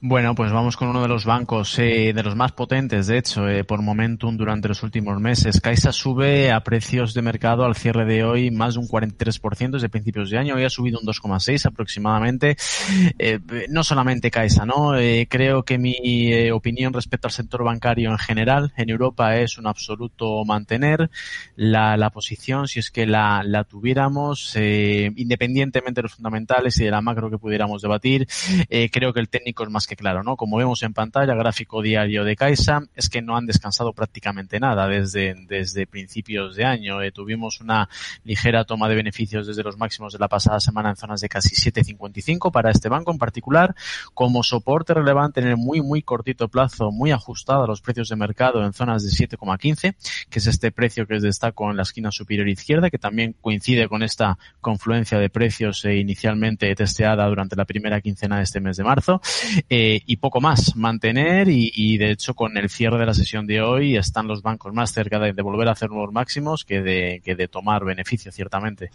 Bueno, pues vamos con uno de los bancos, de los más potentes, de hecho, por momentum durante los últimos meses. Caixa sube a precios de mercado al cierre de hoy más de un 43% desde principios de año. Hoy ha subido un 2,6 aproximadamente. No solamente Caixa, ¿no? Creo que mi opinión respecto al sector bancario en general en Europa es un absoluto mantener la posición, si es que la tuviéramos, independientemente de los fundamentales y de la macro que pudiéramos debatir. Creo que el técnico es más que claro, ¿no? Como vemos en pantalla, gráfico diario de Caixa, es que no han descansado prácticamente nada desde principios de año. Tuvimos una ligera toma de beneficios desde los máximos de la pasada semana en zonas de casi 7,55 para este banco en particular, como soporte relevante en el muy cortito plazo, muy ajustado a los precios de mercado en zonas de 7,15, que es este precio que destaco en la esquina superior izquierda, que también coincide con esta confluencia de precios inicialmente testeada durante la primera quincena de este mes de marzo. Y poco más, mantener y de hecho con el cierre de la sesión de hoy están los bancos más cerca de volver a hacer nuevos máximos que de tomar beneficio, ciertamente.